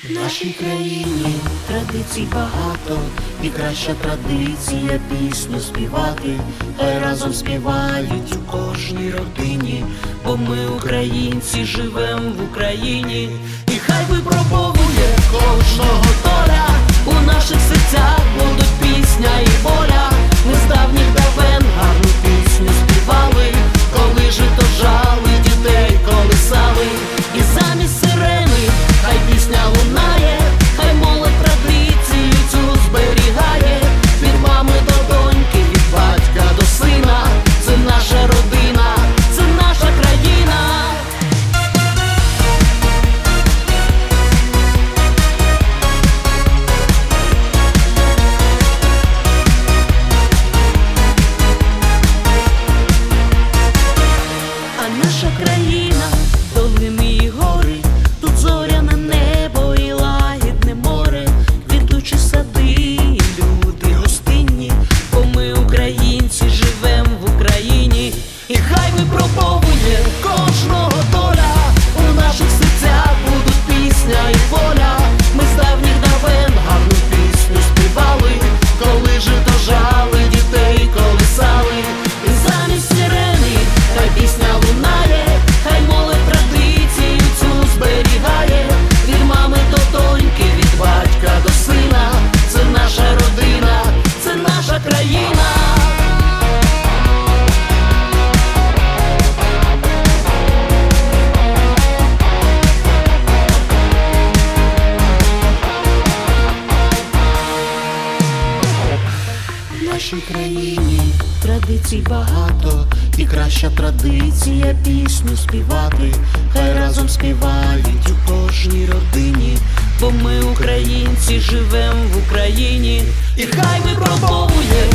В нашій країні традицій багато, і краща традиція пісню співати. Хай разом співають у кожній родині, бо ми, українці, живем в Україні. І хай випробовує кожного доля, у наших серцях будуть пісня і воля. Ми з давніх давен гарну пісню співали, коли жито жали, дітей колисали. І замість сирени хай пісня лунає, хай молодь традицію цю зберігає. Від мами до доньки, від батька до сина, це наша родина, це наша країна. А наша країна, долини і гори, тут зоряне небо і лагідне море, квітучі сади і люди гостинні, бо ми, українці, живем в Україні. І хай випробовує кожного доля, у наших серцях будуть пісня і воля. Ми з давніх давен гарну пісню співали, коли жито жали, дітей колисали. І замість сирени хай пісня лунає, хай молодь традицію цю зберігає. Від мами до доньки, від батька до сина, це наша родина, це наша країна. В нашій країні традицій багато, і краща традиція пісню співати. Хай разом співають у кожній родині, бо ми, українці, живем в Україні. І хай випробовує